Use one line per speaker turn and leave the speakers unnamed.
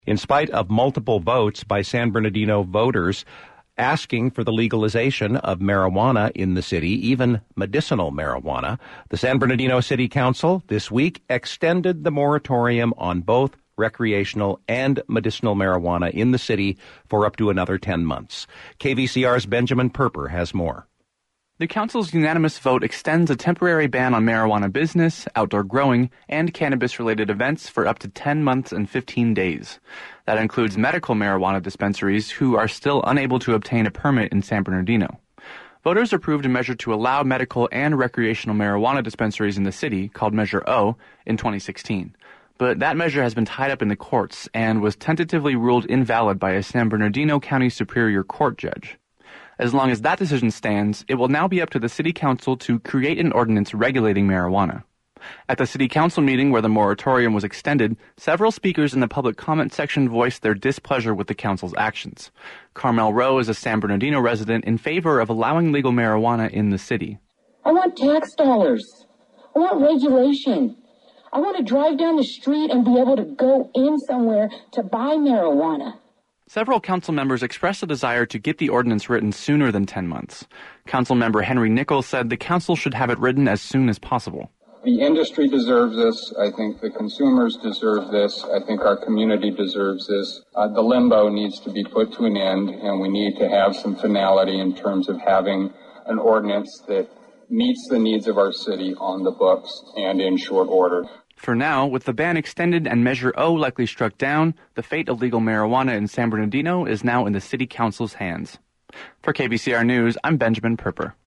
In spite of multiple votes by San Bernardino voters asking for the legalization of marijuana in the city, even medicinal marijuana, the San Bernardino City Council this week extended the moratorium on both recreational and medicinal marijuana in the city for up to another 10 months. KVCR's Benjamin Perper has more.
The council's unanimous vote extends a temporary ban on marijuana business, outdoor growing, and cannabis-related events for up to 10 months and 15 days. That includes medical marijuana dispensaries who are still unable to obtain a permit in San Bernardino. Voters approved a measure to allow medical and recreational marijuana dispensaries in the city, called Measure O, in 2016. But that measure has been tied up in the courts and was tentatively ruled invalid by a San Bernardino County Superior Court judge. As long as that decision stands, it will now be up to the City Council to create an ordinance regulating marijuana. At the City Council meeting where the moratorium was extended, several speakers in the public comment section voiced their displeasure with the Council's actions. Carmel Rowe is a San Bernardino resident in favor of allowing legal marijuana in the city.
I want tax dollars. I want regulation. I want to drive down the street and be able to go in somewhere to buy marijuana.
Several council members expressed a desire to get the ordinance written sooner than 10 months. Council member Henry Nichols said the council should have it written as soon as possible.
The industry deserves this. I think the consumers deserve this. I think our community deserves this. The limbo needs to be put to an end, and we need to have some finality in terms of having an ordinance that meets the needs of our city on the books and in short order.
For now, with the ban extended and Measure O likely struck down, the fate of legal marijuana in San Bernardino is now in the City Council's hands. For KVCR News, I'm Benjamin Perper.